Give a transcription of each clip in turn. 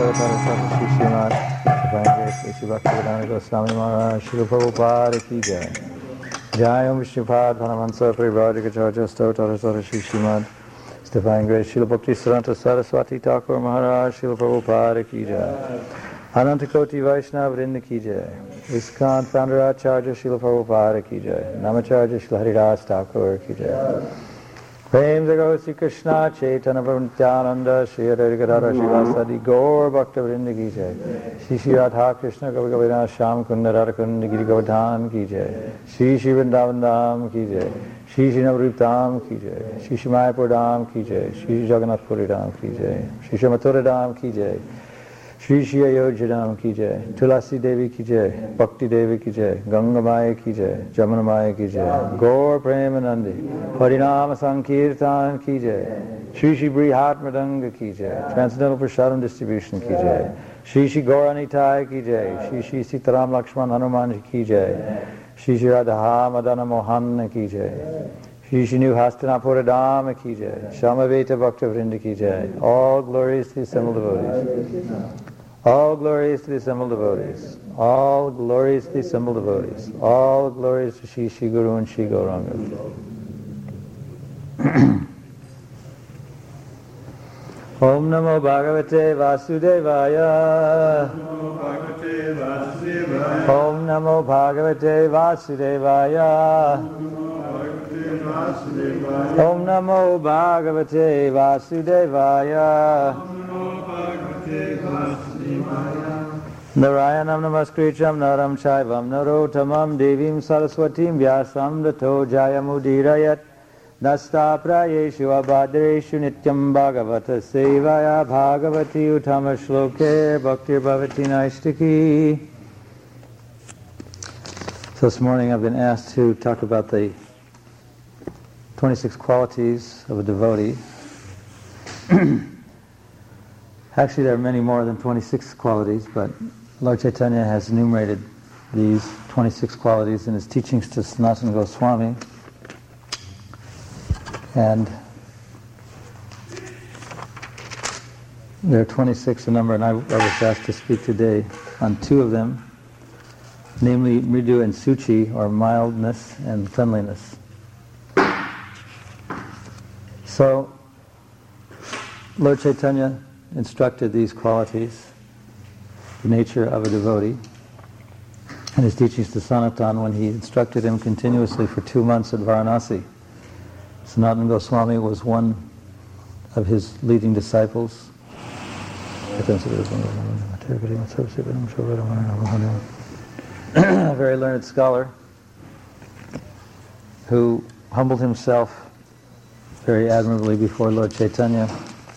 Shishimad, Shri Bhaktivedanta Goswami Maharaj, Srila Prabhupada Ki Jai. Jayam Vishnupad, Bhanamansa, Parivajika Charja, Stotara Sota Shishimad, Divine Grace, Srila Bhakti Siddhanta Saraswati Thakur Maharaj, Srila Prabhupada Ki Jai. Anantakoti Vaishnava Vrinda Ki Jai. ISKCON Founder Acharya Srila Prabhupada Ki Jai. Namacharya Srila Haridas Thakur Ki Jai. Prem Jago Sri Krishna Chaitanya Nityananda Shri Advaita Gadadhar Srivasadi Gaur Bhakta Vrinda Ki Jai. Shri Shri Radha Krishna Govinda Sham Kunda Radha Kunda Giri Govardhan Ki Jai. Shri Shri Vrindavan Dham Ki Jai. Shri Shri Navrup Dham Ki Jai. Shri Shri Mayapur Dham Ki Jai. Shri Shri Jagannath Puri Dham Ki Jai. Shri Shri Mathura Dham Ki Jai. Shri Shri Ayodhya Dham Ki Jai. Tulasi Devi Ki Jai. Bhakti Devi Ki Jai. Ganga Maya Ki Jai. Jamuna Maya Ki Jai. Gaur Premanandi. Harinama Sankirtan Ki Jai. Shri Shri Brihat Mridanga Ki Jai. Transcendental Prasadam Distribution Ki Jai. Shri Shri Gauranitai Ki Jai. Shri Shri Sitaram Lakshman Hanuman Ki Jai. Shri Shri Radha Madana Mohan Ki Jai. Shri Shri New Hastinapura Dham Ki Jai. Shamaveta Bhakta Vrinda Ki Jai. All glories to the assembled devotees. All glories to the assembled devotees. All glories to the assembled devotees. All glories to Shri Shri Guru and Shri Gauranga. Om Namo Bhagavate Vasudevaya. Om Namo Bhagavate Vasudevaya. Om Namo Bhagavate Vasudevaya. Narayanam Namaskritam Naram Chaivam Narotamam Devim Saraswatim Vyasam Dato Jayamudirayat Nasta Prayeshu Abhadreshu Nityam Bhagavata Sevaya Bhagavati Uttama Shloke Bhaktir Bhavati Naishtiki. So this morning I've been asked to talk about the 26 qualities of a devotee. Actually, there are many more than 26 qualities, but Lord Chaitanya has enumerated these 26 qualities in his teachings to Sanatana Goswami. And there are 26 in number, and I was asked to speak today on two of them, namely Mridu and Suchi, or mildness and cleanliness. So, Lord Chaitanya instructed these qualities, the nature of a devotee, in his teachings to Sanatan when he instructed him continuously for 2 months at Varanasi. Sanatana Goswami was one of his leading disciples. A very learned scholar who humbled himself very admirably before Lord Chaitanya,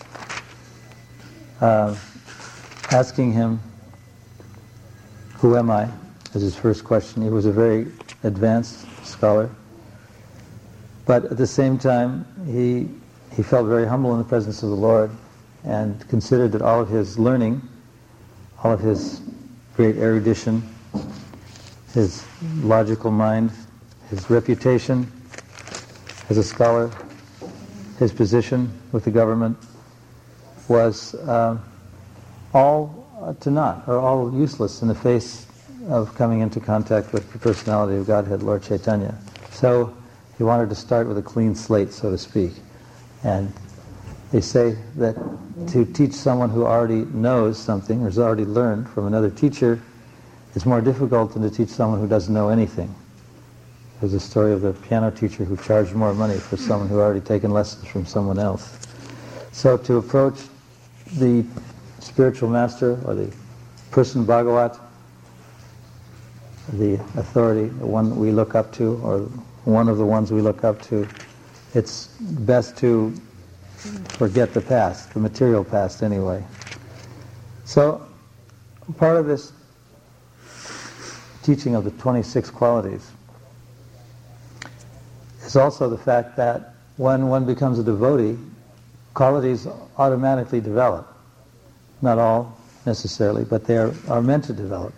asking him, "Who am I?" as his first question. He was a very advanced scholar, but at the same time he felt very humble in the presence of the Lord and considered that all of his learning, all of his great erudition, his logical mind, his reputation as a scholar, his position with the government, was all to naught, or all useless in the face of coming into contact with the personality of Godhead, Lord Chaitanya. So he wanted to start with a clean slate, so to speak. And they say that to teach someone who already knows something, or has already learned from another teacher, is more difficult than to teach someone who doesn't know anything. There's a story of the piano teacher who charged more money for someone who had already taken lessons from someone else. So to approach the spiritual master, or the person Bhagavat, the authority, the one we look up to, or one of the ones we look up to, it's best to forget the past, the material past anyway. So part of this teaching of the 26 qualities is also the fact that when one becomes a devotee, qualities automatically develop. Not all necessarily, but they are meant to develop.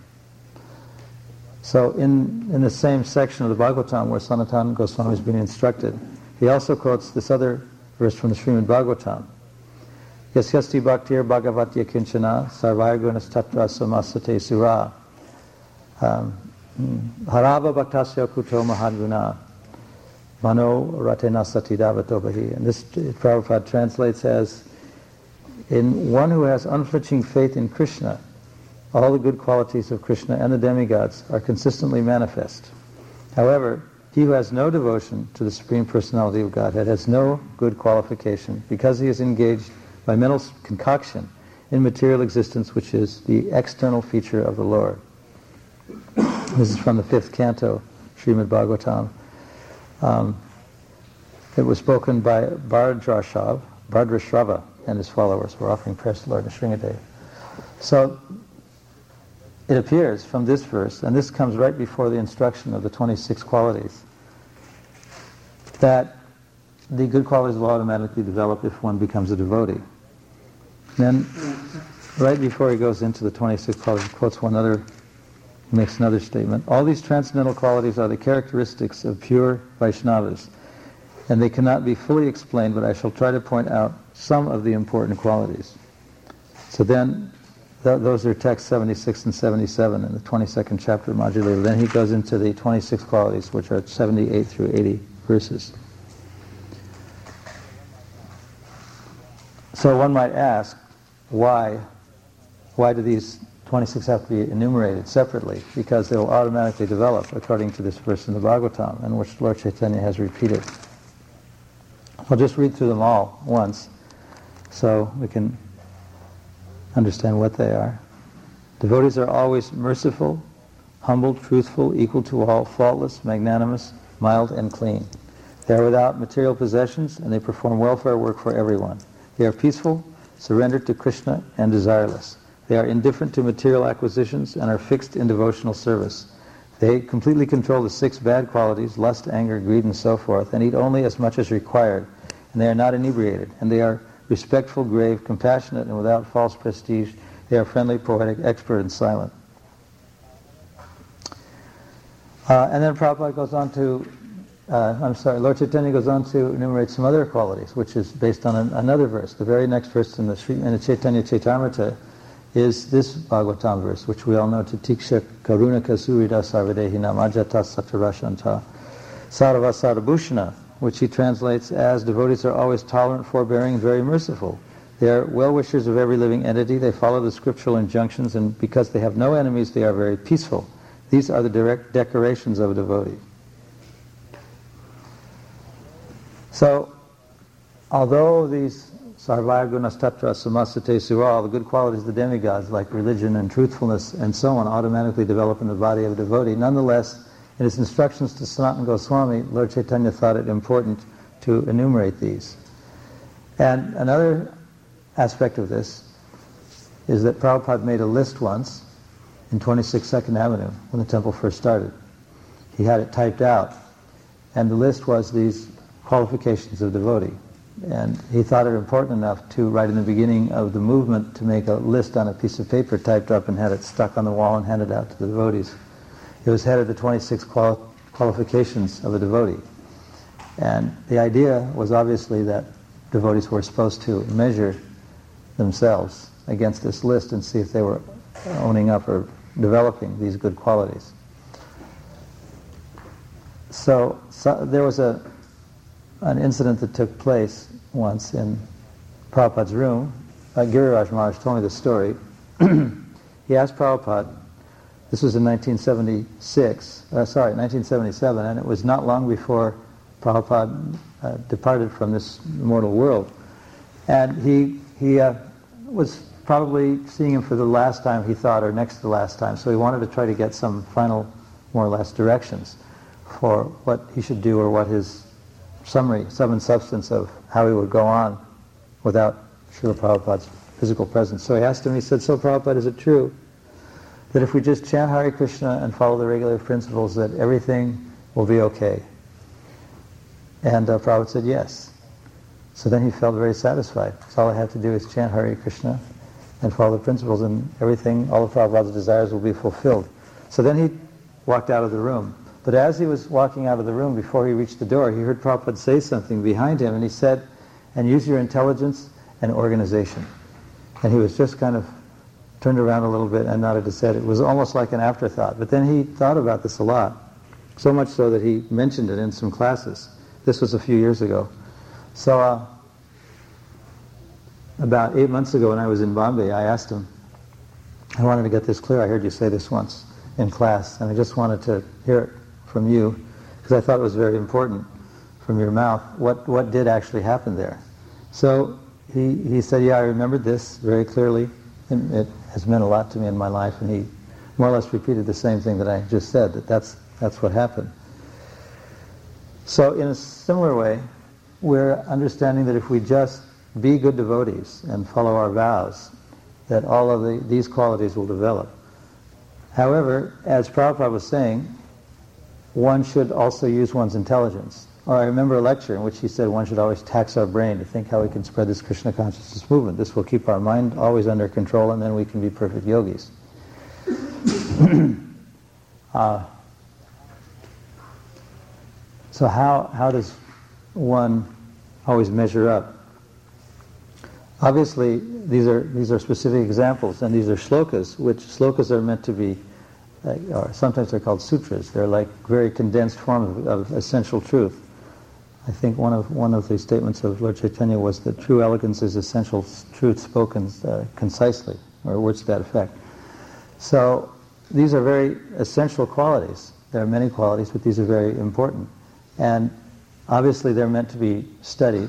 So in the same section of the Bhagavatam where Sanatana Goswami is being instructed, he also quotes this other verse from the Srimad Bhagavatam. Yasyasti bhaktir bhagavatya kinchana sarvaigunas tatra samasate sura harava bhaktasya kuto mahadguna mano ratena satidavatobahi. And this Prabhupada translates as, in one who has unflinching faith in Krishna, all the good qualities of Krishna and the demigods are consistently manifest. However, he who has no devotion to the Supreme Personality of Godhead has no good qualification because he is engaged by mental concoction in material existence, which is the external feature of the Lord. This is from the 5th canto, Srimad Bhagavatam. It was spoken by Bhadrashrava and his followers. We're offering prayers to Lord Nrsingadev. So, it appears from this verse, and this comes right before the instruction of the 26 qualities, that the good qualities will automatically develop if one becomes a devotee. Then, right before he goes into the 26 qualities, he quotes makes another statement. All these transcendental qualities are the characteristics of pure Vaishnavas, and they cannot be fully explained, but I shall try to point out some of the important qualities. So then, those are texts 76 and 77 in the 22nd chapter of Madhya Lila. Then he goes into the 26 qualities, which are 78 through 80 verses. So one might ask, why do these 26 have to be enumerated separately? Because they will automatically develop according to this verse in the Bhagavatam, and which Lord Chaitanya has repeated. I'll just read through them all once, so we can understand what they are. Devotees are always merciful, humble, truthful, equal to all, faultless, magnanimous, mild, and clean. They are without material possessions, and they perform welfare work for everyone. They are peaceful, surrendered to Krishna, and desireless. They are indifferent to material acquisitions and are fixed in devotional service. They completely control the 6 bad qualities, lust, anger, greed, and so forth, and eat only as much as required. And they are not inebriated. And they are respectful, grave, compassionate, and without false prestige. They are friendly, poetic, expert, and silent. And then Prabhupada goes on to, Lord Chaitanya goes on to enumerate some other qualities, which is based on another verse. The very next verse in the Chaitanya Chaitamrita is this Bhagavatam verse, which we all know, Titiksha Karunaka Surida Sarvadehina Majata Satarashanta Sarva Sarabhushana, which he translates as, devotees are always tolerant, forbearing, and very merciful. They are well-wishers of every living entity. They follow the scriptural injunctions, and because they have no enemies, they are very peaceful. These are the direct decorations of a devotee. So, although these Sarvaya Gunas Tatra Samasate Sura, all the good qualities of the demigods, like religion and truthfulness and so on, automatically develop in the body of a devotee, nonetheless, in his instructions to Sanatana Goswami, Lord Chaitanya thought it important to enumerate these. And another aspect of this is that Prabhupada made a list once in 26 Second Avenue when the temple first started. He had it typed out, and the list was these qualifications of devotee. And he thought it important enough to, right in the beginning of the movement, to make a list on a piece of paper typed up and had it stuck on the wall and handed out to the devotees. It was headed the 26 qualifications of a devotee. And the idea was obviously that devotees were supposed to measure themselves against this list and see if they were owning up or developing these good qualities. So there was an incident that took place once in Prabhupada's room. Giriraj Maharaj told me the story. He asked Prabhupada, this was in 1977, and it was not long before Prabhupada departed from this mortal world. And he was probably seeing him for the last time, he thought, or next to the last time, so he wanted to try to get some final, more or less, directions for what he should do, or what his summary, sum and substance of how he would go on without Srila Prabhupada's physical presence. So he asked him, he said, so Prabhupada, is it true that if we just chant Hare Krishna and follow the regular principles, that everything will be okay? And Prabhupada said yes. So then he felt very satisfied. So all I have to do is chant Hare Krishna and follow the principles, and everything, all of Prabhupada's desires will be fulfilled. So then he walked out of the room. But as he was walking out of the room, before he reached the door, he heard Prabhupada say something behind him, and he said, and use your intelligence an organization. And he was just kind of turned around a little bit and nodded his head. It was almost like an afterthought. But then he thought about this a lot, so much so that he mentioned it in some classes. This was a few years ago. So about 8 months ago when I was in Bombay, I asked him, I wanted to get this clear. I heard you say this once in class, and I just wanted to hear it from you, because I thought it was very important from your mouth. What did actually happen there? So he said, yeah, I remembered this very clearly. It has meant a lot to me in my life, and he more or less repeated the same thing that I just said, that's what happened. So in a similar way, we're understanding that if we just be good devotees and follow our vows, that all of these qualities will develop. However, as Prabhupada was saying, one should also use one's intelligence. Or I remember a lecture in which he said one should always tax our brain to think how we can spread this Krishna consciousness movement. This will keep our mind always under control, and then we can be perfect yogis. So how does one always measure up? Obviously, these are specific examples, and these are shlokas, which shlokas are meant to be, or sometimes they're called sutras. They're like very condensed form of essential truth. I think one of the statements of Lord Chaitanya was that true elegance is essential truth spoken concisely, or words to that effect. So these are very essential qualities. There are many qualities, but these are very important. And obviously they're meant to be studied,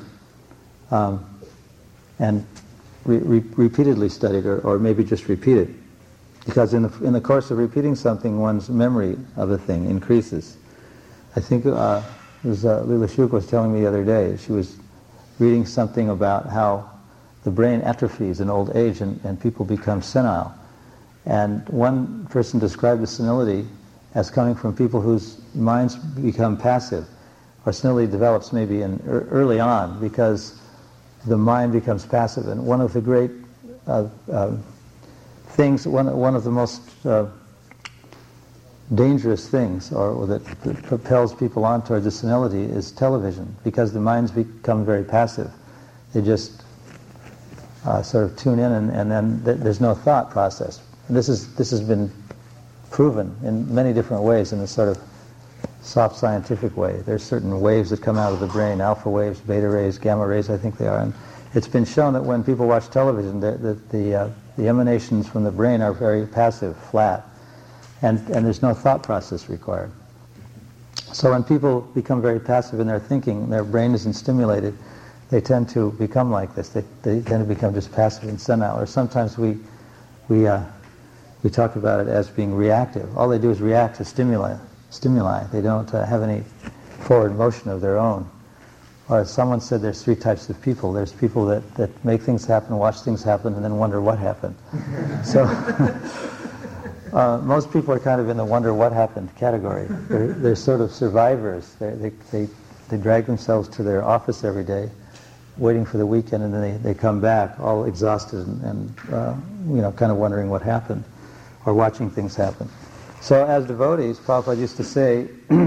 and repeatedly studied, or maybe just repeated. Because in the course of repeating something, one's memory of a thing increases. I think Leela Shuk was telling me the other day, she was reading something about how the brain atrophies in old age and people become senile. And one person described the senility as coming from people whose minds become passive, or senility develops maybe early on because the mind becomes passive. And one of the great things, one of the most dangerous things, or that propels people on towards the senility, is television, because the minds become very passive. They just sort of tune in, and then there's no thought process. And this has been proven in many different ways in a sort of soft scientific way. There's certain waves that come out of the brain, alpha waves, beta rays, gamma rays, I think they are. And it's been shown that when people watch television, the emanations from the brain are very passive, flat, and there's no thought process required. So when people become very passive in their thinking, their brain isn't stimulated, they tend to become like this. They tend to become just passive and senile. Or sometimes we talk about it as being reactive. All they do is react to stimuli. They don't have any forward motion of their own. Or as someone said, there's three types of people. There's people that make things happen, watch things happen, and then wonder what happened. So most people are kind of in the wonder what happened category. They're sort of survivors. They drag themselves to their office every day, waiting for the weekend, and then they come back all exhausted and kind of wondering what happened, or watching things happen. So as devotees, Prabhupada used to say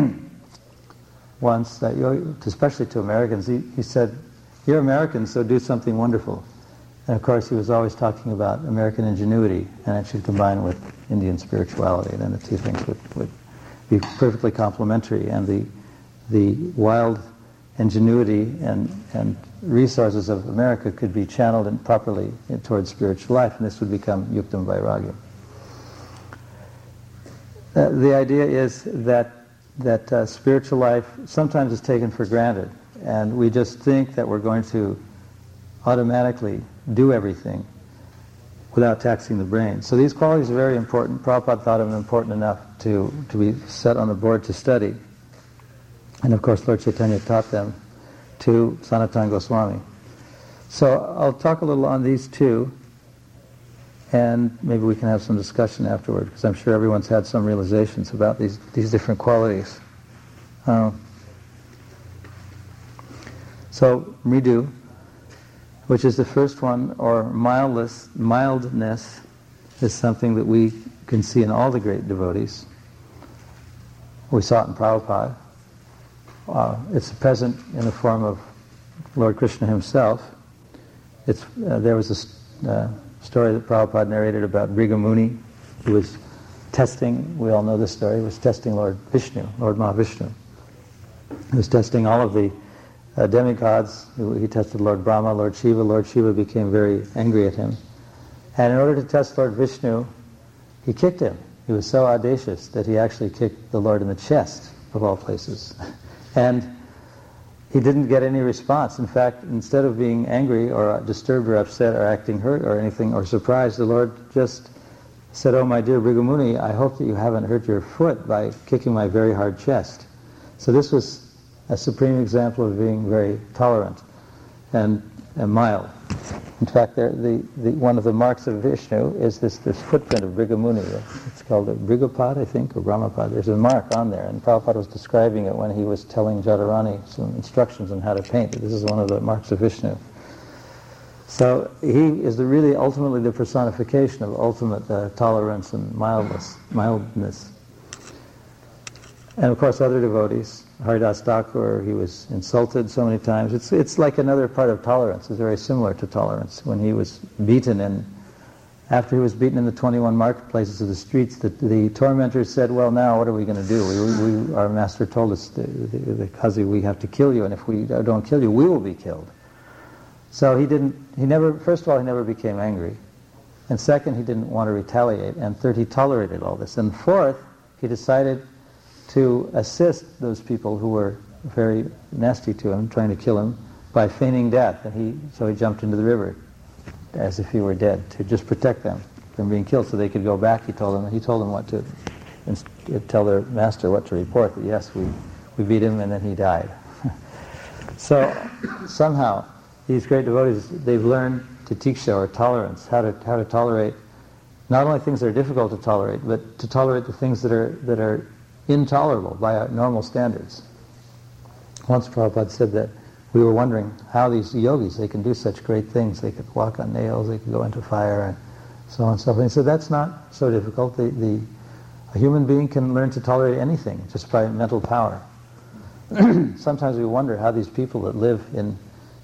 once, especially to Americans, he said, "You're Americans, so do something wonderful." And of course he was always talking about American ingenuity, and it should combine with Indian spirituality, and then the two things would be perfectly complementary, and the wild ingenuity and resources of America could be channeled properly towards spiritual life, and this would become yuktam vairagya. The idea is that spiritual life sometimes is taken for granted, and we just think that we're going to automatically do everything without taxing the brain. So these qualities are very important. Prabhupada thought them important enough to be set on the board to study. And of course Lord Chaitanya taught them to Sanatana Goswami. So I'll talk a little on these two, and maybe we can have some discussion afterward, because I'm sure everyone's had some realizations about these different qualities. So mridu, which is the first one, or mildness, is something that we can see in all the great devotees. We saw it in Prabhupada. It's present in the form of Lord Krishna himself. There was a story that Prabhupada narrated about Brigamuni, who was testing, we all know this story, he was testing Lord Vishnu, Lord Mahavishnu. He was testing all of the demigods. He tested Lord Brahma, Lord Shiva. Lord Shiva became very angry at him. And in order to test Lord Vishnu, he kicked him. He was so audacious that he actually kicked the Lord in the chest, of all places. And he didn't get any response. In fact, instead of being angry or disturbed or upset or acting hurt or anything or surprised, the Lord just said, "Oh, my dear Brigamuni, I hope that you haven't hurt your foot by kicking my very hard chest." So this was a supreme example of being very tolerant and mild. In fact, one of the marks of Vishnu is this footprint of Brigamuni. It's called a Brigapad, I think, or Brahmapad. There's a mark on there, and Prabhupada was describing it when he was telling Jadharani some instructions on how to paint it. This is one of the marks of Vishnu. So he is really ultimately the personification of ultimate tolerance and mildness. And of course other devotees, Haridas Thakur, he was insulted so many times. It's like another part of tolerance. It's very similar to tolerance. When he was beaten, and after he was beaten in the 21 marketplaces of the streets, the tormentors said, "Well, now what are we going to do? Our master told us, the Kazi, we have to kill you, and if we don't kill you, we will be killed." So first of all, he never became angry. And second, he didn't want to retaliate. And third, he tolerated all this. And fourth, he decided to assist those people who were very nasty to him, trying to kill him, by feigning death. And so he jumped into the river as if he were dead, to just protect them from being killed so they could go back. He told them what to tell their master what to report, that yes, we beat him and then he died. So somehow these great devotees, they've learned titiksha, or tolerance, how to tolerate not only things that are difficult to tolerate, but to tolerate the things that are intolerable by our normal standards. Once Prabhupada said that we were wondering how these yogis, they can do such great things. They could walk on nails, they could go into fire, and so on and so forth. And he said, that's not so difficult. A human being can learn to tolerate anything just by mental power. Sometimes we wonder how these people that live in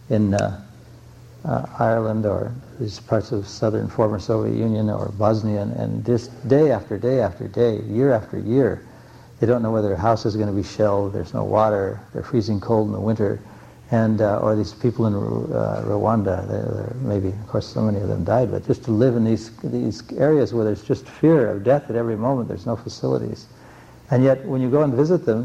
Ireland or these parts of southern former Soviet Union or Bosnia, and just day after day after day, year after year, they don't know whether their house is going to be shelled, there's no water, they're freezing cold in the winter, and or these people in Rwanda, maybe, of course, so many of them died, but just to live in these areas where there's just fear of death at every moment, there's no facilities. And yet, when you go and visit them,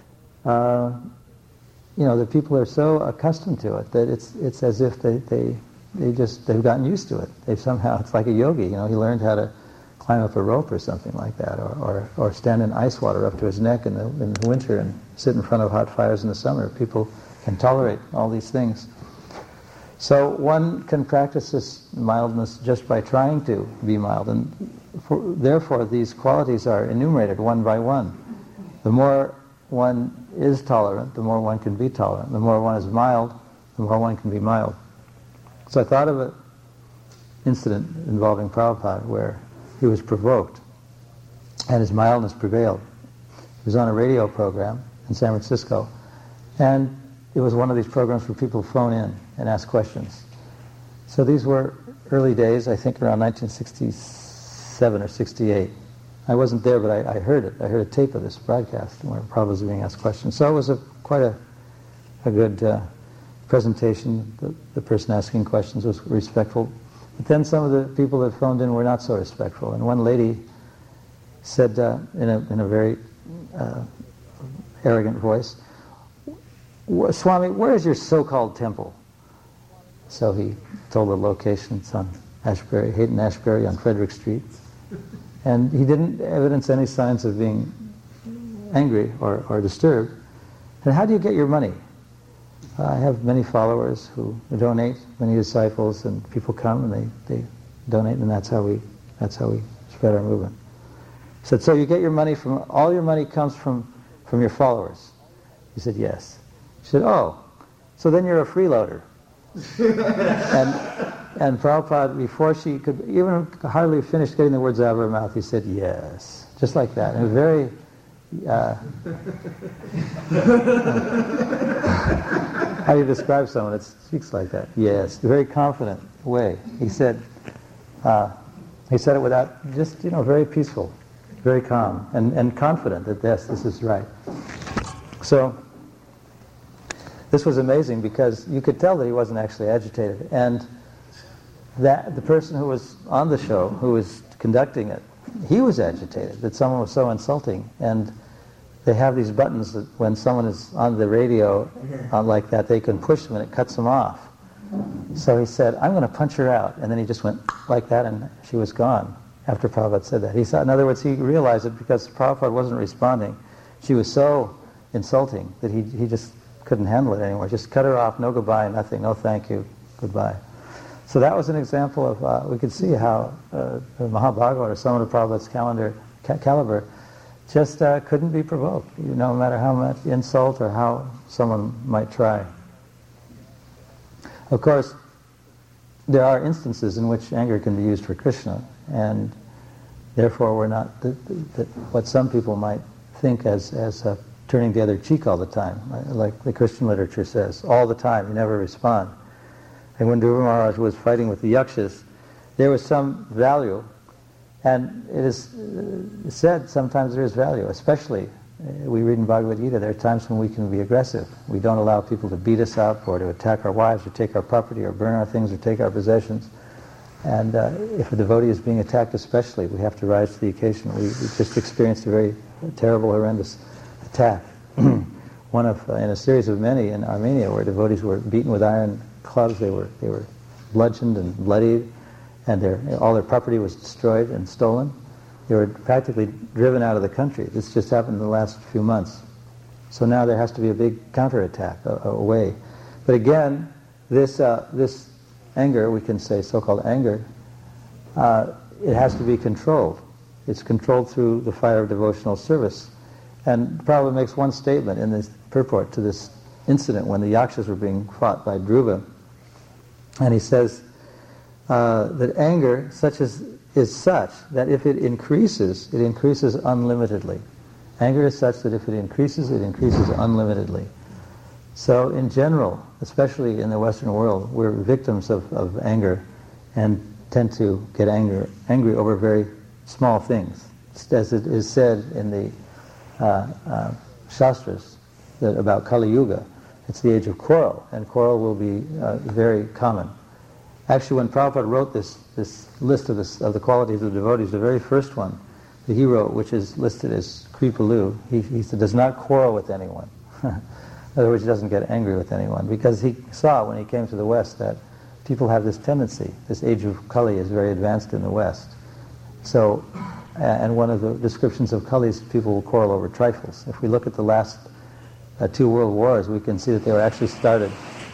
the people are so accustomed to it that it's as if they've gotten used to it. It's like a yogi, he learned how to climb up a rope or something like that, or stand in ice water up to his neck in the winter and sit in front of hot fires in the summer. People can tolerate all these things. So one can practice this mildness just by trying to be mild, and therefore these qualities are enumerated one by one. The more one is tolerant, the more one can be tolerant. The more one is mild, the more one can be mild. So I thought of an incident involving Prabhupada where he was provoked and his mildness prevailed. He was on a radio program in San Francisco, and it was one of these programs where people phone in and ask questions. So these were early days, I think around 1967 or 68. I wasn't there, but I heard it. I heard a tape of this broadcast where Prabhupada was being asked questions. So it was quite a good presentation. The person asking questions was respectful. But then some of the people that phoned in were not so respectful. And one lady said in a very arrogant voice, "Swami, where is your so-called temple?" So he told the location. It's on Hayden Ashbury on Frederick Street. And he didn't evidence any signs of being angry or disturbed. And how do you get your money? I have many followers who donate, many disciples, and people come and they donate, and that's how we spread our movement. He said, so you get your money all your money comes from your followers? He said, yes. She said, oh, so then you're a freeloader. and Prabhupada, before she could even hardly finish getting the words out of her mouth, he said, yes. Just like that. And very... How do you describe someone that speaks like that? Yes, a very confident way. He said it without, just, very peaceful, very calm, and confident that yes, this is right. So, this was amazing because you could tell that he wasn't actually agitated. And that the person who was on the show, who was conducting it, he was agitated that someone was so insulting. And they have these buttons that when someone is on the radio like that, they can push them and it cuts them off. So he said, I'm going to punch her out. And then he just went like that and she was gone after Prabhupada said that. He said, in other words, he realized it because Prabhupada wasn't responding. She was so insulting that he just couldn't handle it anymore. Just cut her off, no goodbye, nothing, no thank you, goodbye. So that was an example of, we could see how the Mahabhagavad or someone of Prabhupada's caliber just couldn't be provoked, no matter how much insult or how someone might try. Of course, there are instances in which anger can be used for Krishna, and therefore we're not what some people might think as turning the other cheek all the time, like the Christian literature says, all the time, you never respond. And when Dhruva Maharaj was fighting with the Yakshas, there was some value, and it is said sometimes there is value, especially, we read in Bhagavad Gita, there are times when we can be aggressive. We don't allow people to beat us up or to attack our wives or take our property or burn our things or take our possessions. And if a devotee is being attacked especially, we have to rise to the occasion. We just experienced a very terrible, horrendous attack. One of, in a series of many in Armenia, where devotees were beaten with iron clubs, they were bludgeoned and bloodied, and all their property was destroyed and stolen. They were practically driven out of the country. This just happened in the last few months. So now there has to be a big counterattack away. But again, this anger, we can say so-called anger, it has to be controlled. It's controlled through the fire of devotional service. And Prabhupada makes one statement in this purport to this incident when the Yakshas were being fought by Dhruva. And he says that anger is such that if it increases unlimitedly. Anger is such that if it increases unlimitedly. So in general, especially in the Western world, we're victims of anger and tend to get angry over very small things. As it is said in the Shastras about Kali Yuga, it's the age of quarrel, and quarrel will be very common. Actually, when Prabhupada wrote this list of the qualities of devotees, the very first one that he wrote, which is listed as Kripalu, he said, does not quarrel with anyone. In other words, he doesn't get angry with anyone, because he saw when he came to the West that people have this tendency. This age of Kali is very advanced in the West. So, and one of the descriptions of Kali is people will quarrel over trifles. If we look at the last two world wars, we can see that they were actually started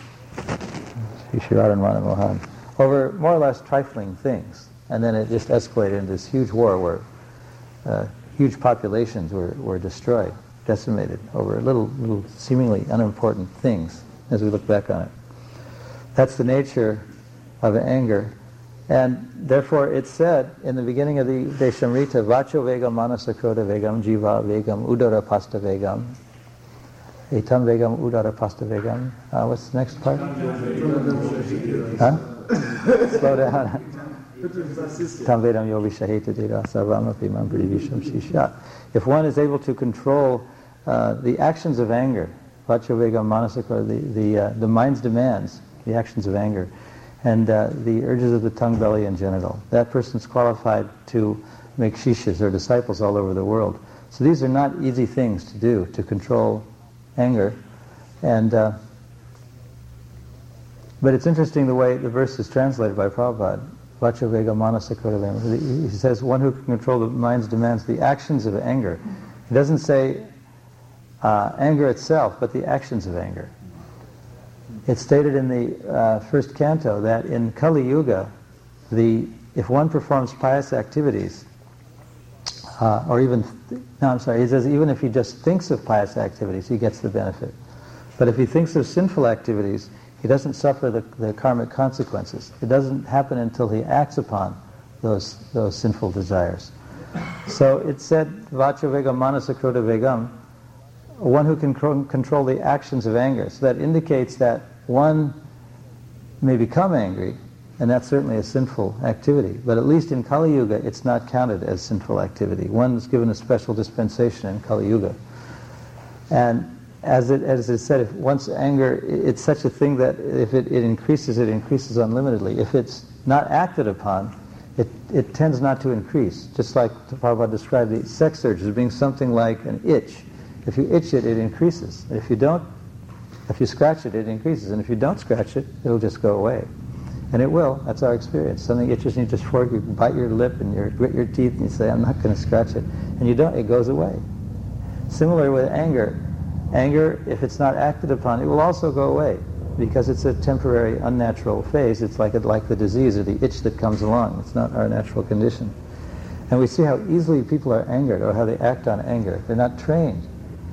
over more or less trifling things. And then it just escalated into this huge war where huge populations were destroyed, decimated over little seemingly unimportant things as we look back on it. That's the nature of anger. And therefore it's said in the beginning of the Deshamrita, Vacho vegam manasakroda vegam jiva vegam udara pasta vegam etam vegam udara pasta vegam. What's the next part? Huh? Slow down. Tam vedam yogi shaheta dera sarvamapi mambri visham shisha. If one is able to control the actions of anger, Vacho vegam manasakroda, the mind's demands, the actions of anger, and the urges of the tongue, belly, and genital. That person's qualified to make shishas or disciples all over the world. So these are not easy things to do, to control anger. And but it's interesting the way the verse is translated by Prabhupada. Vacho vega manasakroda. He says one who can control the mind's demands, the actions of anger. He doesn't say anger itself, but the actions of anger. It's stated in the first canto that in Kali Yuga, if one performs pious activities, he says even if he just thinks of pious activities, he gets the benefit. But if he thinks of sinful activities, he doesn't suffer the karmic consequences. It doesn't happen until he acts upon those sinful desires. So it said, Vacho vegam manasakroda vegam, one who can control the actions of anger. So that indicates that one may become angry, and that's certainly a sinful activity. But at least in Kali Yuga, it's not counted as sinful activity. One is given a special dispensation in Kali Yuga. And as it said, if once anger, it's such a thing that if it increases unlimitedly. If it's not acted upon, it tends not to increase. Just like Prabhupada described the sex urge as being something like an itch. If you itch it, it increases. If you scratch it, it increases. And if you don't scratch it, it'll just go away. And it will. That's our experience. Something itches and you just you bite your lip and you grit your teeth and you say, I'm not going to scratch it. And you don't, it goes away. Similar with anger. Anger, if it's not acted upon, it will also go away because it's a temporary, unnatural phase. It's like the disease or the itch that comes along. It's not our natural condition. And we see how easily people are angered or how they act on anger. They're not trained.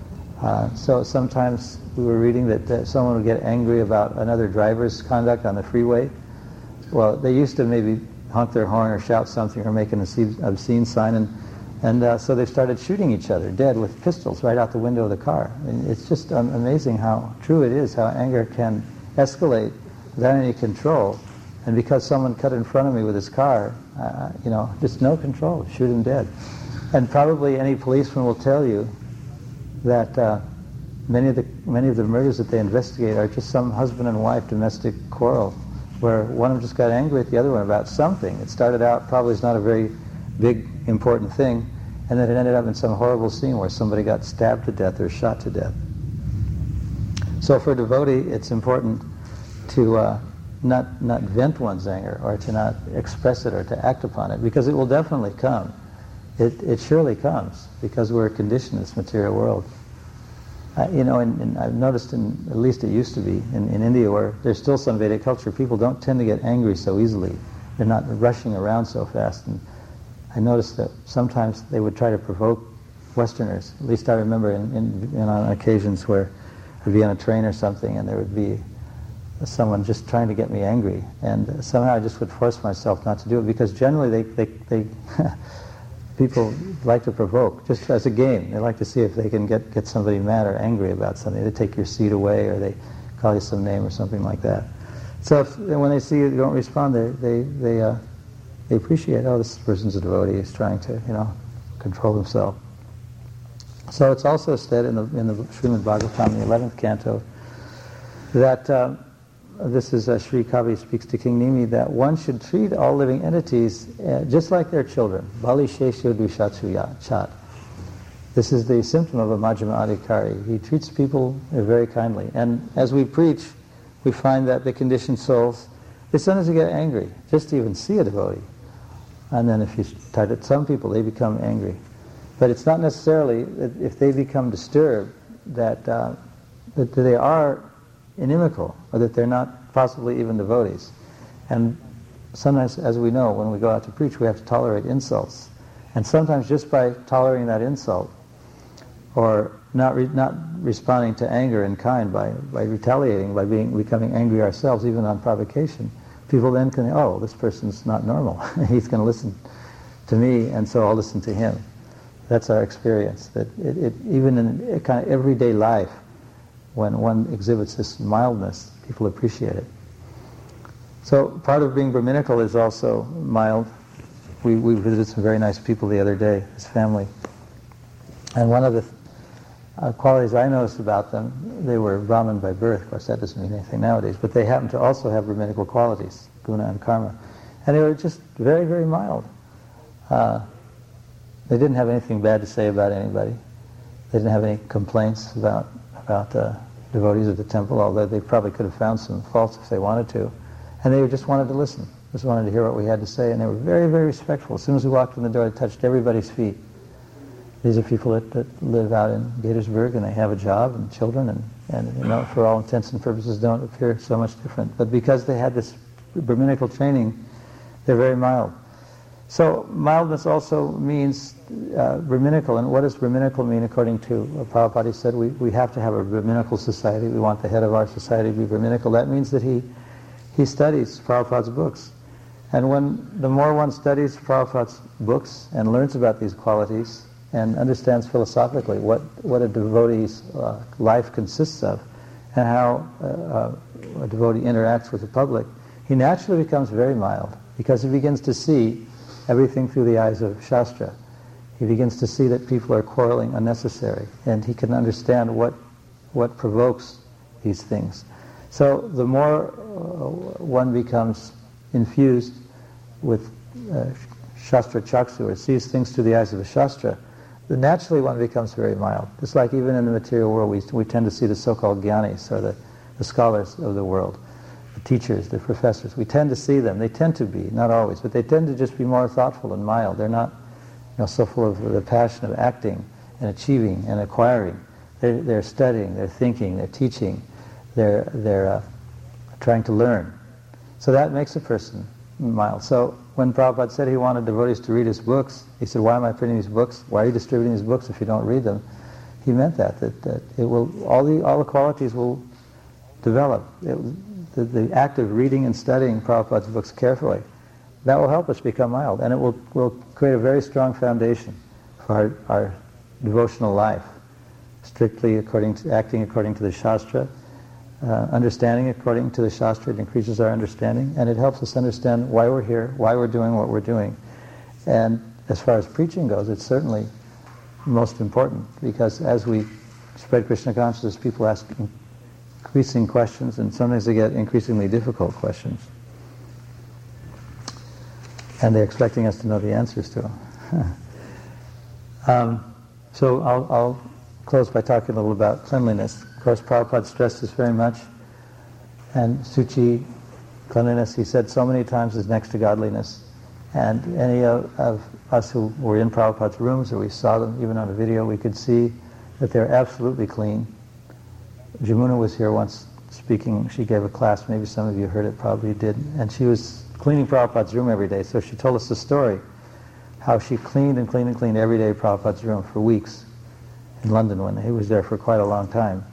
So sometimes we were reading that someone would get angry about another driver's conduct on the freeway. Well, they used to maybe honk their horn or shout something or make an obscene sign, and so they started shooting each other dead with pistols right out the window of the car. And it's just amazing how true it is, how anger can escalate without any control. And because someone cut in front of me with his car, just no control, shoot him dead. And probably any policeman will tell you that many of the murders that they investigate are just some husband and wife domestic quarrel, where one of them just got angry at the other one about something. It started out probably as not a very big, important thing, and then it ended up in some horrible scene where somebody got stabbed to death or shot to death. So for a devotee, it's important to not vent one's anger or to not express it or to act upon it, because it will definitely come. It surely comes, because we're conditioned in this material world. And I've noticed, at least it used to be, in India, where there's still some Vedic culture, people don't tend to get angry so easily. They're not rushing around so fast. And I noticed that sometimes they would try to provoke Westerners. At least I remember on occasions where I'd be on a train or something, and there would be someone just trying to get me angry. And somehow I just would force myself not to do it, because generally they people like to provoke, just as a game. They like to see if they can get somebody mad or angry about something. They take your seat away, or they call you some name or something like that. So when they see you don't respond, they appreciate, oh, this person's a devotee. He's trying to, control himself. So it's also said in the Srimad Bhagavatam, the 11th canto, that this is Sri Kavi speaks to King Nimi, that one should treat all living entities just like their children. Bali Shesho Dushatsu Chat. This is the symptom of a Majjhima Adhikari. He treats people very kindly. And as we preach, we find that the conditioned souls, they sometimes get angry just to even see a devotee. And then if you start some people, they become angry. But it's not necessarily that if they become disturbed that they are inimical, or that they're not possibly even devotees. And sometimes, as we know, when we go out to preach, we have to tolerate insults. And sometimes just by tolerating that insult, or not responding to anger in kind, by retaliating, by becoming angry ourselves, even on provocation, people then can, oh, this person's not normal. He's going to listen to me, and so I'll listen to him. That's our experience. That even in kind of everyday life, when one exhibits this mildness, people appreciate it. So part of being Brahminical is also mild. We visited some very nice people the other day, his family. And one of the qualities I noticed about them, they were Brahmin by birth. Of course, that doesn't mean anything nowadays. But they happen to also have Brahminical qualities, guna and karma. And they were just very, very mild. They didn't have anything bad to say about anybody. They didn't have any complaints about devotees of the temple, although they probably could have found some faults if they wanted to. And they just wanted to listen, just wanted to hear what we had to say, and they were very, very respectful. As soon as we walked in the door, they touched everybody's feet. These are people that live out in Gaithersburg, and they have a job and children, and for all intents and purposes don't appear so much different. But because they had this Brahminical training, they're very mild. So mildness also means Brahminical. And what does Brahminical mean according to Prabhupada? He said we have to have a Brahminical society. We want the head of our society to be Brahminical. That means that he studies Prabhupada's books. And the more one studies Prabhupada's books and learns about these qualities, and understands philosophically what a devotee's life consists of and how a devotee interacts with the public, he naturally becomes very mild because he begins to see everything through the eyes of Shastra. He begins to see that people are quarreling unnecessary, and he can understand what provokes these things. So the more one becomes infused with Shastra Chaksu, or sees things through the eyes of the Shastra, then naturally one becomes very mild. Just like even in the material world, we tend to see the so-called jnanis, or the scholars of the world, the teachers, the professors. We tend to see them. They tend to be, not always, but they tend to just be more thoughtful and mild. They're not so full of the passion of acting and achieving and acquiring. They're studying, they're thinking, they're teaching, they're trying to learn. So that makes a person mild. So when Prabhupada said he wanted devotees to read his books, he said, why am I printing these books? Why are you distributing these books if you don't read them? He meant that it will, all the qualities will develop. The act of reading and studying Prabhupada's books carefully, that will help us become mild, and it will create a very strong foundation for our devotional life, strictly acting according to the Shastra, understanding according to the Shastra. It increases our understanding, and it helps us understand why we're here, why we're doing what we're doing. And as far as preaching goes, it's certainly most important, because as we spread Krishna consciousness, people ask increasing questions, and sometimes they get increasingly difficult questions. And they're expecting us to know the answers to them. So I'll close by talking a little about cleanliness. Of course, Prabhupada stressed this very much. And Suchi, cleanliness, he said so many times, is next to godliness. And any of us who were in Prabhupada's rooms, or we saw them even on a video, we could see that they're absolutely clean. Jamuna was here once speaking. She gave a class. Maybe some of you heard it, probably did. And she was cleaning Prabhupada's room every day. So she told us the story, how she cleaned and cleaned and cleaned every day Prabhupada's room for weeks in London when he was there for quite a long time.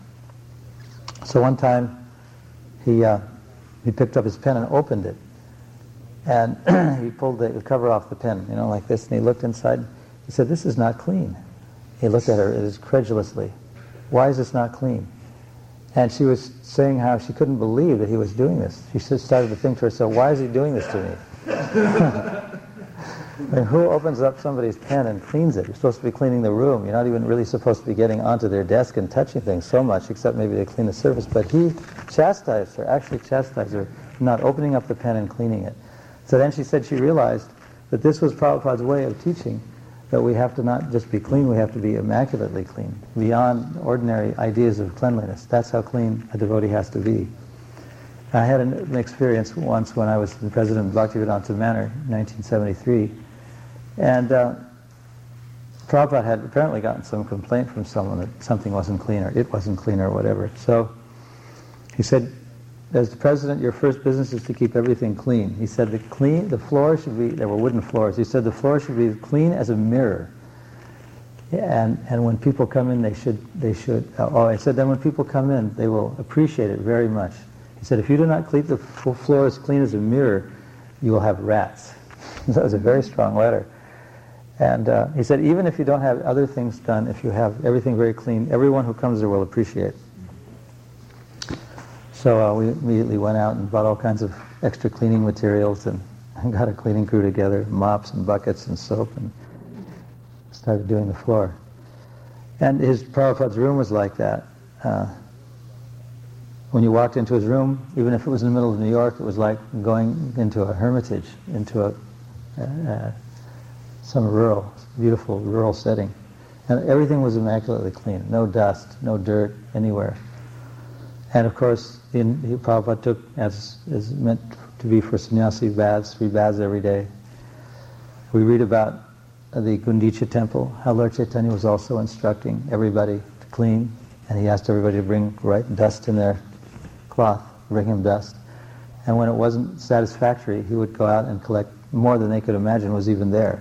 So one time he picked up his pen and opened it. And he pulled the cover off the pen, like this, and he looked inside. He said, "This is not clean." He looked at her credulously. "Why is this not clean?" And she was saying how she couldn't believe that he was doing this. She just started to think to herself, why is he doing this to me? I mean, who opens up somebody's pen and cleans it? You're supposed to be cleaning the room. You're not even really supposed to be getting onto their desk and touching things so much, except maybe to clean the surface. But he chastised her, not opening up the pen and cleaning it. So then she said she realized that this was Prabhupada's way of teaching, that we have to not just be clean, we have to be immaculately clean, beyond ordinary ideas of cleanliness. That's how clean a devotee has to be. I had an experience once when I was the president of Bhaktivedanta Manor in 1973, and Prabhupada had apparently gotten some complaint from someone that something wasn't clean, or it wasn't clean, or whatever. So he said, as the president, your first business is to keep everything clean. He said the floor should be, there were wooden floors, he said the floor should be clean as a mirror. And when people come in, they should, I said then when people come in, they will appreciate it very much. He said, if you do not keep the floor as clean as a mirror, you will have rats. That was a very strong letter. And he said, even if you don't have other things done, if you have everything very clean, everyone who comes there will appreciate it. So we immediately went out and bought all kinds of extra cleaning materials and got a cleaning crew together, mops and buckets and soap, and started doing the floor. And Prabhupada's room was like that. When you walked into his room, even if it was in the middle of New York, it was like going into a hermitage, into some beautiful rural setting. And everything was immaculately clean. No dust, no dirt anywhere. And of course, Prabhupada took, as is meant to be for sannyasi, baths, 3 baths every day. We read about the Gundicha temple, how Lord Chaitanya was also instructing everybody to clean, and he asked everybody to bring dust in their cloth, bring him dust. And when it wasn't satisfactory, he would go out and collect more than they could imagine was even there.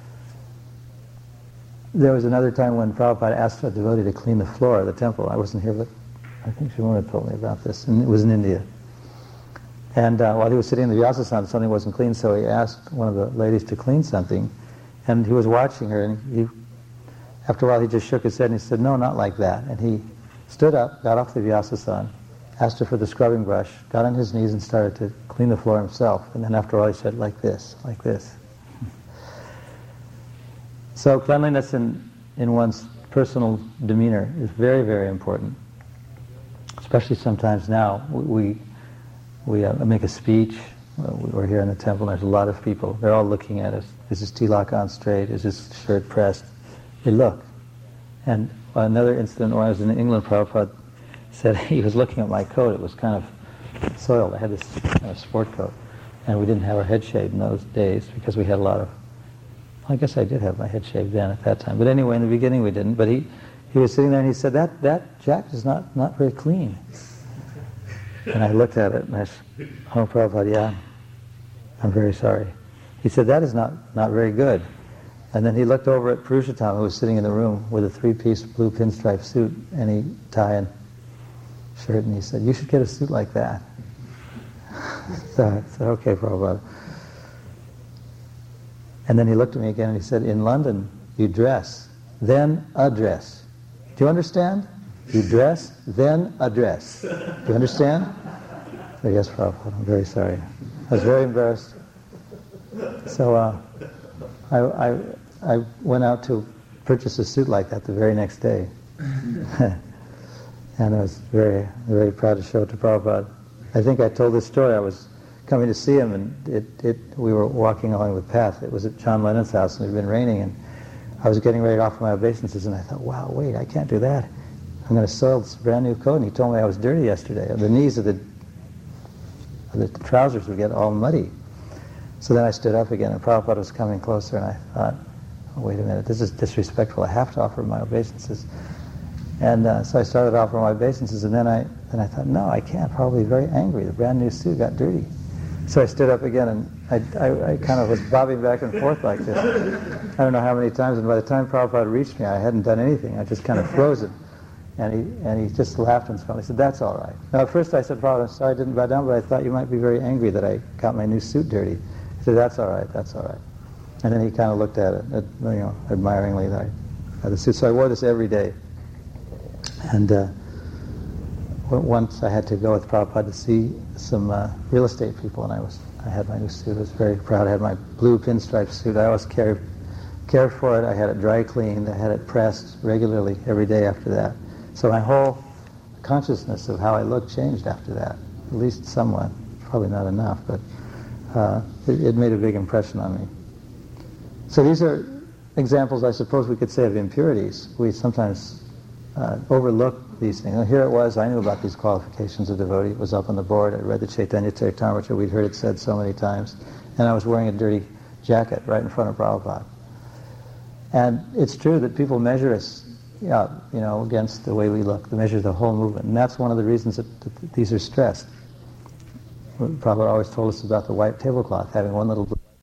There was another time when Prabhupada asked a devotee to clean the floor of the temple. I wasn't here, but I think Shimona told me about this, and it was in India. And while he was sitting in the Vyasasana, something wasn't clean, so he asked one of the ladies to clean something, and he was watching her, and he after a while he just shook his head and he said, "No, not like that." And he stood up, got off the Vyasa-san, asked her for the scrubbing brush, got on his knees and started to clean the floor himself. And then after all he said, like this, like this. So cleanliness in one's personal demeanor is very, very important. Especially sometimes now, we make a speech. We're here in the temple, and there's a lot of people. They're all looking at us. Is his tilak on straight? Is his shirt pressed? They look. And another incident when I was in England, Prabhupada said he was looking at my coat. It was kind of soiled. I had this kind of sport coat. And we didn't have our head shaved in those days because we had a lot of... I guess I did have my head shaved then at that time. But anyway, in the beginning we didn't. But he was sitting there and he said, that jacket is not very clean. And I looked at it and I said, "Oh, Prabhupada, yeah, I'm very sorry." He said, "That is not very good." And then he looked over at Purushottam, who was sitting in the room with a 3-piece blue pinstripe suit, any tie and shirt, and he said, "You should get a suit like that." So I said, "Okay, Prabhupada." And then he looked at me again and he said, "In London, you dress, then address. Do you understand? You dress, then address. Do you understand?" So, "Yes, Prabhupada, I'm very sorry." I was very embarrassed. So I went out to purchase a suit like that the very next day. And I was very, very proud to show it to Prabhupada. I think I told this story. I was coming to see him, and we were walking along the path. It was at John Lennon's house, and it had been raining, and I was getting ready to offer my obeisances, and I thought, wow, wait, I can't do that. I'm going to soil this brand new coat. And he told me I was dirty yesterday. The knees of the trousers would get all muddy. So then I stood up again, and Prabhupada was coming closer, and I thought, oh, wait a minute, this is disrespectful. I have to offer my obeisances. And so I started offering my obeisances, and then I thought, no, I can't. Probably very angry. The brand new suit got dirty. So I stood up again, and I kind of was bobbing back and forth like this. I don't know how many times, and by the time Prabhupada reached me, I hadn't done anything. I just kind of frozen. And he just laughed and smiled. He said, "That's all right." Now at first I said, "Prabhupada, I'm sorry I didn't bow down, but I thought you might be very angry that I got my new suit dirty." He said, "That's all right, that's all right." And then he kind of looked at it, admiringly, that I had the suit. So I wore this every day. And once I had to go with Prabhupada to see some real estate people, and I had my new suit. I was very proud. I had my blue pinstripe suit. I always cared for it. I had it dry cleaned. I had it pressed regularly every day after that. So my whole consciousness of how I looked changed after that, at least somewhat. Probably not enough, but it made a big impression on me. So these are examples, I suppose we could say, of impurities. We sometimes overlook these things. And here it was, I knew about these qualifications of devotee. It was up on the board. I read the Chaitanya Charitamrita. We'd heard it said so many times. And I was wearing a dirty jacket right in front of Prabhupada. And it's true that people measure us against the way we look. They measure the whole movement. And that's one of the reasons that these are stressed. Prabhupada always told us about the white tablecloth, having one little